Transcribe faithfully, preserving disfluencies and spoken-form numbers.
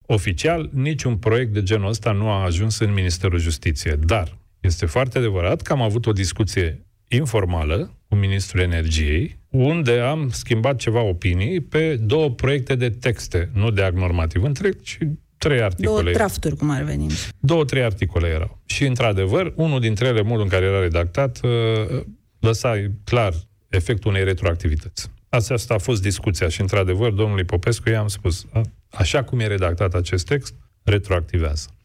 oficial, niciun proiect de genul ăsta nu a ajuns în Ministerul Justiției. Dar este foarte adevărat că am avut o discuție informală cu Ministrul Energiei, unde am schimbat ceva opinii pe două proiecte de texte, nu de act normativ întreg, ci trei articole. Două drafturi, cum ar veni. Două, trei articole erau. Și, într-adevăr, unul dintre ele, modul în care era redactat, lăsa clar efectul unei retroactivități. Asta a fost discuția și, într-adevăr, domnului Popescu i-am spus, așa cum e redactat acest text, retroactivează.